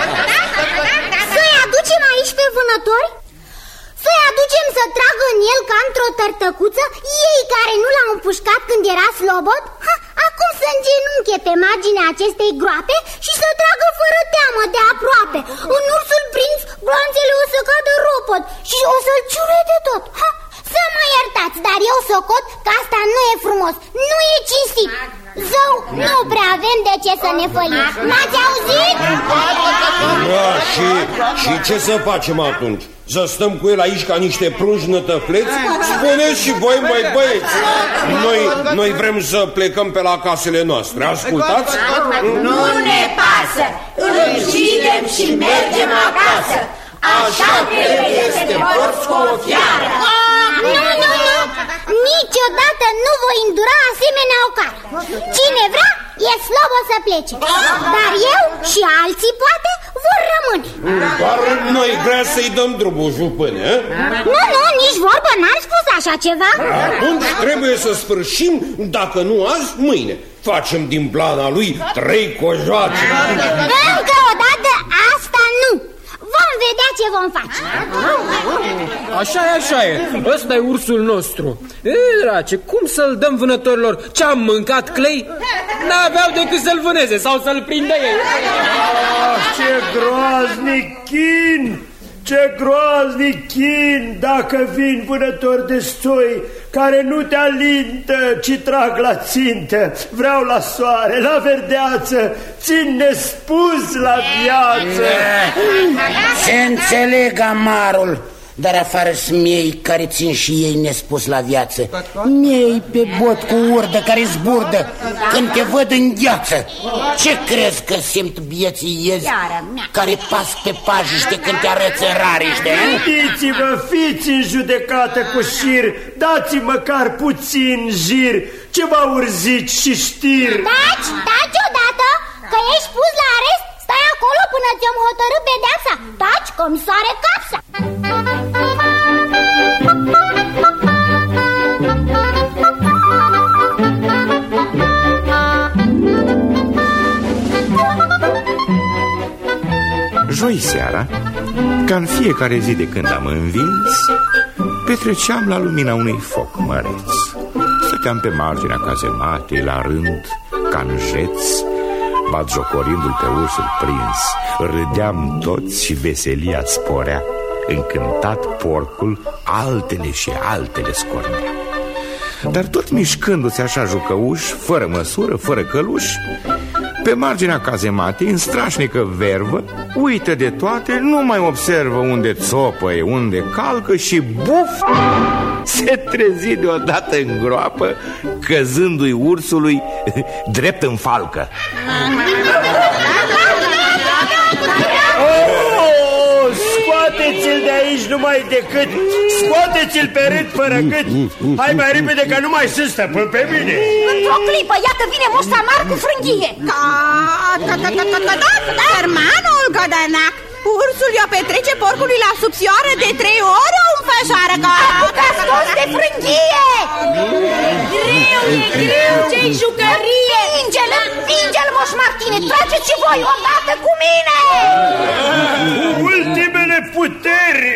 S15: Să-i aducem aici pe vânători? Să-i aducem să tragă în el ca într-o tărtăcuță, ei care nu l-au împușcat când era slobod? Ha, acum să îngenunche pe marginea acestei groape și să tragă fără teamă de aproape. În ursul prins, gloanțele o să cadă ropot și o să-l ciure de tot. Ha, să mă iertați, dar eu socot că asta nu e frumos, nu e cinstit. Zău, nu prea avem de ce să ne fălim. M-ați auzit?
S14: Da, și, și ce să facem atunci? Să stăm cu el aici ca niște prunși nătăfleți? Spuneți și voi, măi băieți. Noi, noi vrem să plecăm pe la casele noastre, ascultați?
S6: Nu ne pasă, îl ucidem și mergem acasă. Așa trebuie să te porți cu o fiară.
S15: Nu, nu, nu, niciodată nu voi îndura asemenea ocară. Cine vrea e slobă să plece, dar eu și alții poate vor rămâne.
S14: Doar noi vrea să-i dăm drumul, jupâne.
S15: Nu, nu, nici vorbă, n-ar spus așa ceva.
S14: Atunci trebuie să sfârșim, dacă nu azi, mâine. Facem din plana lui trei cojoace.
S15: Încă o dată asta nu. Vom vedea ce vom face.
S8: Așa e, așa e. Ăsta e ursul nostru. E, drace, cum să-l dăm vânătorilor? Ce-am mâncat, Clay? N-aveau decât să-l vâneze sau să-l prindă ei.
S12: Ah, ce groaznic chin! Ce groaznic chin dacă vin vânători de stoi care nu te alintă, ci trag la țintă. Vreau la soare, la verdeață, țin nespus la viață.
S13: Se înțeleg amarul, dar afară-s miei care țin și ei nespus la viață. Miei pe bot cu urdă care zburdă când te văd în gheață. Ce crezi că simt bieții iezi care pasc pe pajiște când te arăți rariște?
S12: Gândiți-vă, fiți în judecată cu șir, dați măcar puțin jir, ceva urzici și știr.
S15: Taci, taci odată, că ești pus la arest. Stai acolo până ți-am hotărât pedeapsa. Taci, că-mi sare capsa.
S2: Joi seara, ca în fiecare zi de când am învins, petreceam la lumina unui foc măreț. Stăteam pe marginea cazematei la rând, ca în jeț, batjocorindu-l pe ursul prins. Râdeam toți și veselia sporea. Încântat porcul altele și altele scornea. Dar tot mișcându-se așa jucăuș, fără măsură, fără căluș, pe marginea cazematei, în strașnică vervă, uită de toate, nu mai observă unde țopăie, unde calcă și buf, se trezi deodată în groapă, căzându-i ursului drept în falcă.
S12: Oh, scoateți-l de aici numai decât, scoateți-l pe râd fără gât. Hai mai repede că nu mai sunt stăpân pe mine.
S4: Într-o clipă, iată vine moș Samar cu frânghie.
S6: Sărmanul Codănac
S16: Ursul i-o petrece porcului la subțioară de trei ore o înfășoară ca...
S15: Apucați toți de frânghie!
S16: Greu, e greu, ce-i jucărie!
S15: Împinge-l, împinge-l, Moș Martine! Trageți și voi odată cu mine!
S12: Ultimele puteri!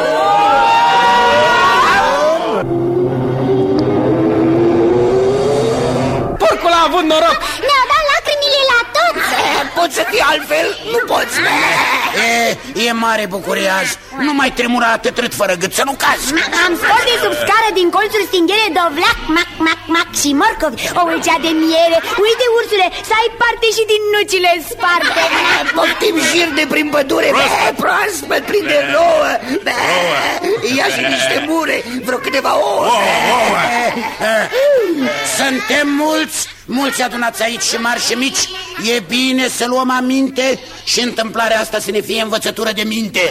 S8: Porcul a avut noroc!
S15: Ne-au dat lacrimile la toți!
S13: Poți să fii altfel? Nu poți! E, e mare bucurie azi. Nu mai tremura atât râd fără gât, să nu cazi.
S15: Am scos de sub scară din colțul stinghere dovleac, mac, mac, mac și morcovi, o ulcea de miere. Uite, ursule, să ai parte și din nucile sparte.
S18: Poftim șir de prin pădure, proaspăt, plin de nouă. Ia și niște mure, vreo câteva ouă.
S13: Suntem mulți, mulți adunați aici și mari și mici. E bine să luăm aminte și întâmplarea asta să ne fie învățătură de minte.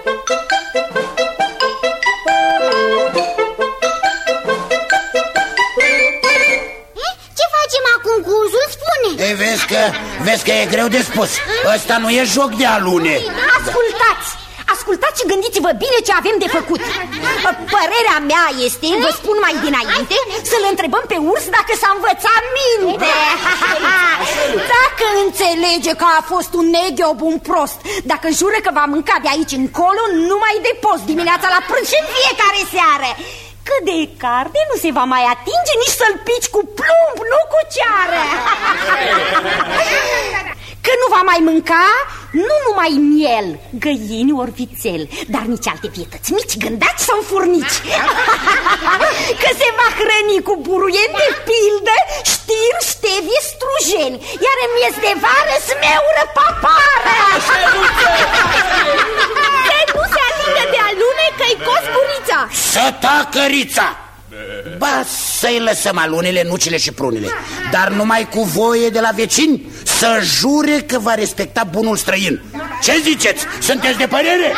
S15: Ce facem acum cu ursul? Spune!
S13: E, vezi că, vezi că e greu de spus. Ăsta nu e joc de alune.
S4: Ascultați! Ascultați și gândiți-vă bine ce avem de făcut. Părerea mea este, vă spun mai dinainte, să-l întrebăm pe urs dacă s-a învățat minte. Dacă înțelege că a fost un negiob, un prost, dacă jură că va mânca de aici încolo numai de post, dimineața la prânz și în fiecare seară, că de carne nu se va mai atinge nici să-l pici cu plumb, nu cu ceară. Că nu va mai mânca nu numai miel, găini ori vițel, dar nici alte vietăți mici, gândaci sau furnici. Că se va hrăni cu buruieni de pildă, știri, ștevie, strujeni, iar în miez de vară smeură papară.
S5: Că nu se atingă de alune că-i cos burița.
S13: Să tacă Rița! Ba, să-i lăsăm alunele, nucile și prunele, dar numai cu voie de la vecini, să jure că va respecta bunul străin. Ce ziceți? Sunteți de părere?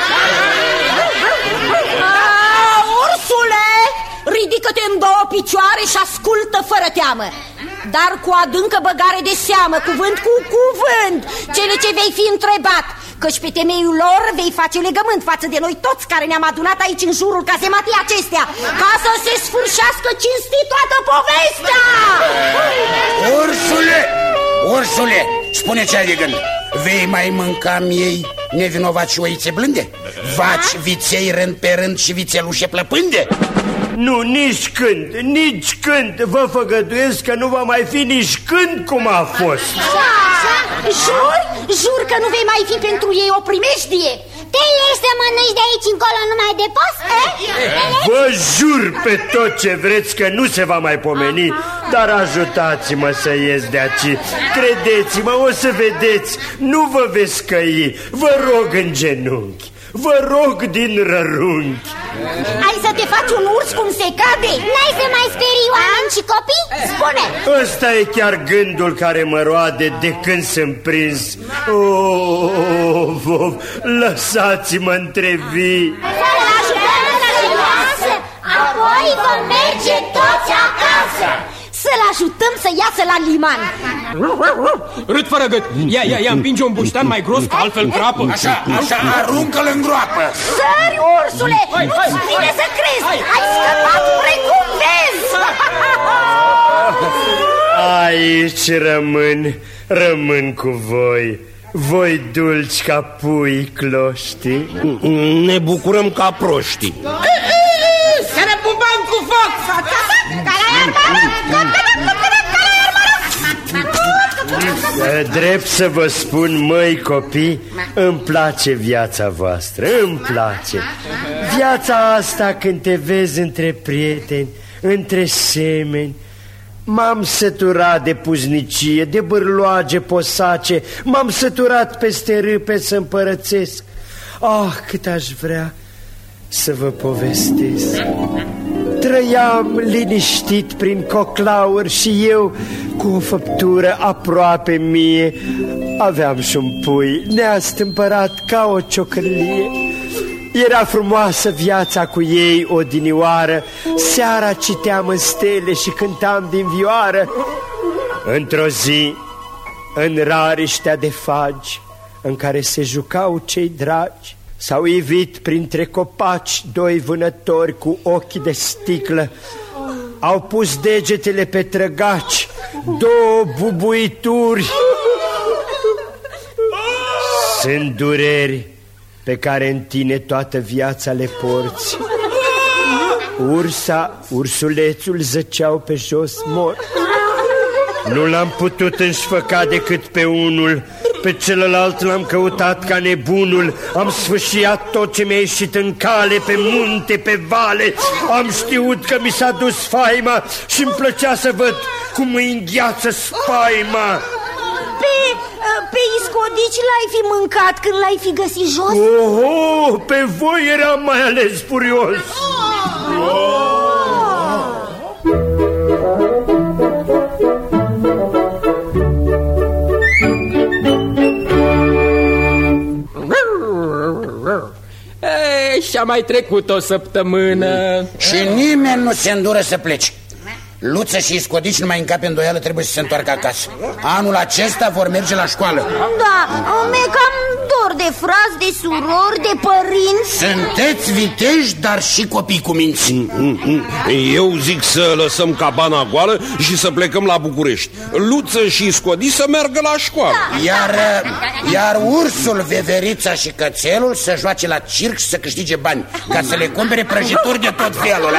S4: A, ursule, ridică-te în două picioare și ascultă fără teamă, dar cu adâncă băgare de seamă, cuvânt cu cuvânt, cele ce vei fi întrebat, căci pe temeiul lor vei face legământ față de noi toți care ne-am adunat aici în jurul cazematiei acestea, ca să se sfârșească cinstit toată povestea.
S13: Ursule, ursule, spune ce ai de gând. Vei mai mânca miei nevinovați și oițe blânde? Vaci, viței rând pe rând și vițelușe plăpânde?
S12: Nu, nici când, nici când. Vă făgăduiesc că nu va mai fi nici când cum a fost.
S4: Jur? Jur că nu vei mai fi pentru ei o primejdie.
S15: Te legi să mănânci de aici încolo numai de post?
S12: Vă jur pe tot ce vreți că nu se va mai pomeni, dar ajutați-mă să ies de aici. Credeți-mă, o să vedeți, nu vă veți căi. Vă rog în genunchi, vă rog din rărunchi.
S4: Ai să te faci un urs cum se cade?
S15: N-ai să mai sperii oameni și copii? Spune!
S12: Ăsta e chiar gândul care mă roade de când sunt prins. Oh, oh, oh, lăsați-mă între vii.
S15: Să-l ajutăm să iasă, apoi vom merge toți acasă.
S4: Să-l ajutăm să iasă la liman.
S8: Râd fără gât. Ia, ia, ia, împinge un buștan mai gros, că altfel crapă.
S13: Așa, așa, aruncă-l în groapă.
S4: Sări, ursule, nu-ți vine să crezi. Ai scăpat precum vezi.
S12: Aici rămân, rămân cu voi. Voi dulci ca pui cloști.
S14: Ne bucurăm ca proști.
S16: Să ne pupăm cu foc!
S12: Drept să vă spun, măi copii, îmi place viața voastră, îmi place. Viața asta când te vezi între prieteni, între semeni. M-am săturat de puznicie, de bârloage posace, m-am săturat peste râpe să împărățesc. Ah, cât aș vrea să vă povestesc. Trăiam liniștit prin coclauri și eu, cu o făptură aproape mie, aveam și un pui neastâmpărat ca o ciocărlie. Era frumoasă viața cu ei odinioară, seara citeam în stele și cântam din vioară. Într-o zi, în rariștea de fagi, în care se jucau cei dragi. S-au ivit printre copaci doi vânători cu ochi de sticlă. Au pus degetele pe trăgaci două bubuituri. Sunt dureri pe care în tine toată viața le porți. Ursa, ursulețul zăceau pe jos mor. Nu l-am putut înșfăca decât pe unul, pe celălalt l-am căutat ca nebunul. Am sfâșiat tot ce mi-a ieșit în cale, pe munte, pe vale. Am știut că mi s-a dus faima și-mi plăcea să văd cum îi îngheață spaima.
S4: Pe, pe iscodici l-ai fi mâncat când l-ai fi găsit jos?
S12: Oho, pe voi eram mai ales furios. Oh!
S8: E, și-a mai trecut o săptămână
S13: și nimeni nu se îndură să plece. Luță și iscodici, numai în cap îndoială, trebuie să se întoarcă acasă. Anul acesta vor merge la școală.
S4: Da, mi-e cam dor de frați, de surori, de părinți.
S13: Sunteți viteji, dar și copii cu minți.
S14: Eu zic să lăsăm cabana goală și să plecăm la București. Luță și iscodici să meargă la școală.
S13: Iar, iar ursul, veverița și cățelul să joace la circ și să câștige bani, ca să le cumpere prăjituri de tot felul.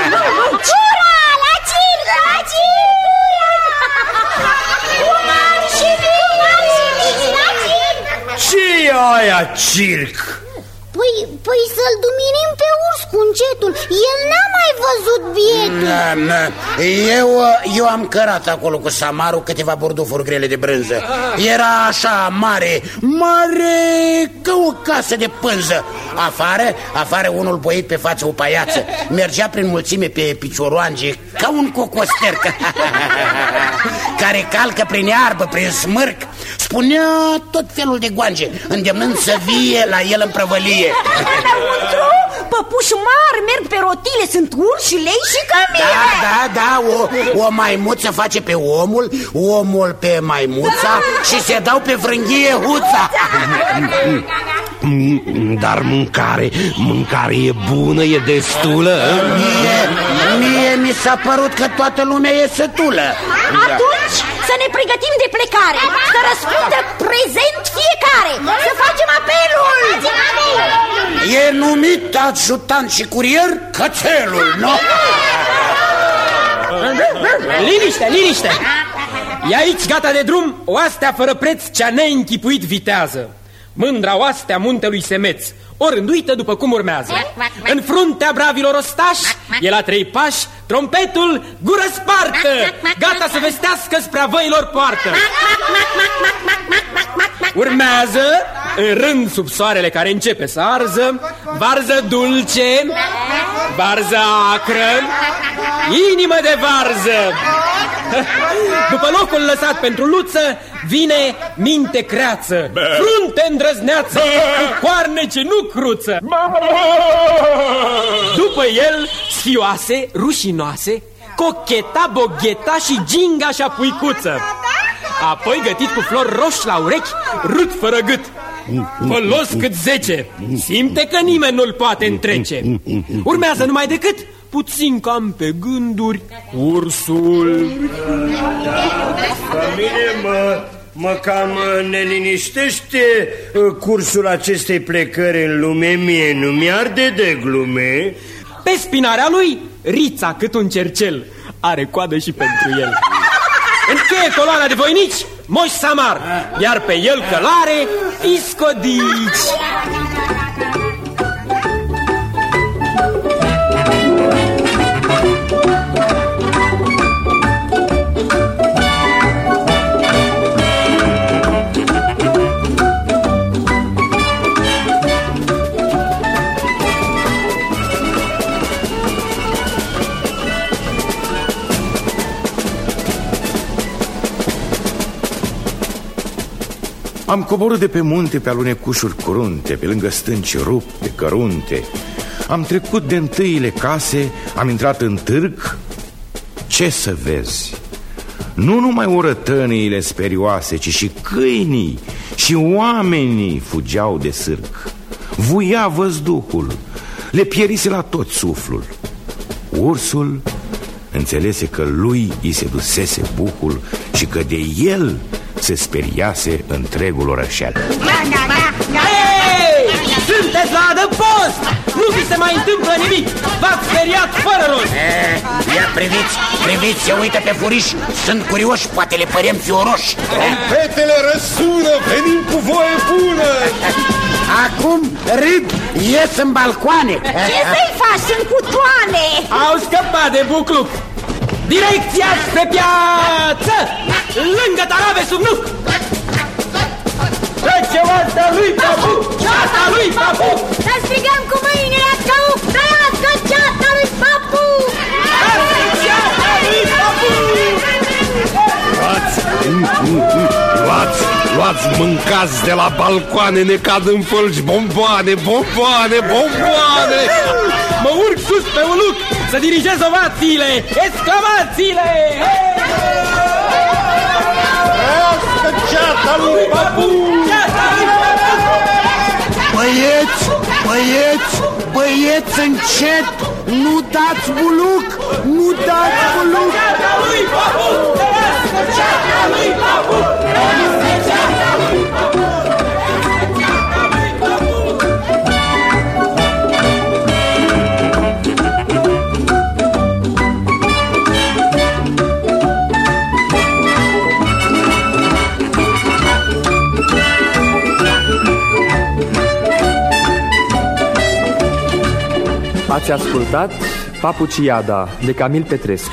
S12: Ce-i aia circ?
S15: Păi, păi să-l duminim pe urs cu încetul. El n-a mai văzut bietul.
S13: Na, na. Eu, eu am cărat acolo cu Samaru câteva bordufuri grele de brânză. Era așa mare, mare ca o casă de pânză. Afară, afară unul boit pe față o paiață. Mergea prin mulțime pe picioroange ca un cocosterc care calcă prin iarbă, prin smârc. Spunea tot felul de goange, îndemnând să vie la el în prăvălie.
S4: Înăuntru, păpuși mari merg pe rotile, sunt urși, lei și cămine.
S13: Da, da, da, o, o maimuță face pe omul, omul pe maimuța și se dau pe vrânghie huța.
S14: Dar mâncare, mâncare e bună, e destulă.
S13: Mie, mie mi s-a părut că toată lumea e sătulă.
S4: Atunci să ne pregătim de plecare, să răspundă prezent fiecare, să facem apelul.
S13: E numit ajutant și curier cățelul, nu?
S8: Liniște, liniște! E aici gata de drum oastea fără preț, cea neînchipuit vitează. Mândra oastea muntelui Semeț, o rânduită după cum urmează. În fruntea bravilor ostași, e la trei pași, trompetul gură spartă, gata să vestească spre văilor poartă. Urmează, în rând sub soarele care începe să arză, varză dulce, varză acră, inimă de varză. După locul lăsat pentru Luță, vine minte creață, frunte îndrăzneață, cu coarne ce nu cruță. După el, sfioase, rușinoase, cocheta, bogheta și ginga și-a puicuță. Apoi gătit cu flori roși la urechi, rut fără gât, folos cât zece, simte că nimeni nu-l poate întrece. Urmează numai decât, puțin cam pe gânduri, ursul.
S12: Pe mine mă, mă cam neliniștește cursul acestei plecări în lume. Mie nu mi-arde de glume.
S8: Pe spinarea lui, rița cât un cercel, are coadă și pentru el. Încheie coloana de voinici Moș Samar, iar pe el călare iscodici.
S2: Am coborât de pe munte pe alunecușuri curunte, pe lângă stânci rupte, cărunte. Am trecut de întâiile case, am intrat în târg. Ce să vezi? Nu numai orătăniile sperioase, ci și câinii și oamenii fugeau de sârc. Vuia văzduhul, le pierise la tot suflul. Ursul înțelese că lui îi se dusese bucul și că de el se speriase întregul orășel.
S8: Hei! Sunteți la adăpost! Nu vi se mai întâmplă nimic! V-ați speriat fără rost!
S13: Ia priviți, priviți, se uită pe furiș. Sunt curioși, poate le părem fioroși.
S7: Trompetele răsună, venim cu voie bună!
S13: Acum râd, ies în balcoane.
S4: Ce să-i faci, sunt cu toane?
S8: Au scăpat de bucluc! Direcția spre piață! Lângă tarave sub nuc! Trece oasta lui Papu! Ceata lui Papu!
S15: Să strigăm cu mâinile ca u! Trăiască ceata lui Papu!
S8: Ceata lui Papu!
S7: Luați, luați, luați, mâncați de la balcoane, ne cad în fălci bomboane, bomboane, bomboane!
S8: Mă urc sus pe uluc să dirigez ovațiile, exclamațiile!
S7: Trăiască ceata lui Papu!
S13: Băieți, băieți, băieți, încet! Nu dați buluc! Nu dați buluc!
S8: Ceata lui Papu! Trăiască ceata lui Papu! Trăiască ceata lui Papu!
S19: Ați ascultat Papuciada de Camil Petrescu.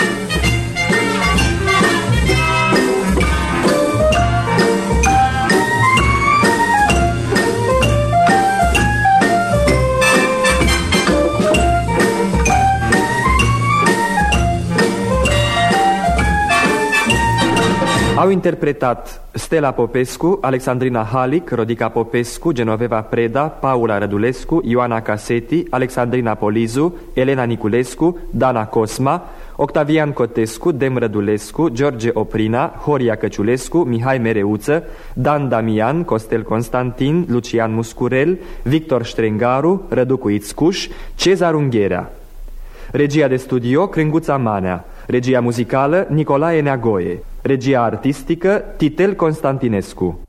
S19: Au interpretat Stella Popescu, Alexandrina Halic, Rodica Popescu, Genoveva Preda, Paula Rădulescu, Ioana Caseti, Alexandrina Polizu, Elena Niculescu, Dana Cosma, Octavian Cotescu, Dem Rădulescu, George Oprina, Horia Căciulescu, Mihai Mereuță, Dan Damian, Costel Constantin, Lucian Muscurel, Victor Ștrengaru, Răducu Ițcuș, Cezar Ungherea. Regia de studio Crânguța Manea. Regia muzicală Nicolae Neagoe. Regia artistică Titel Constantinescu.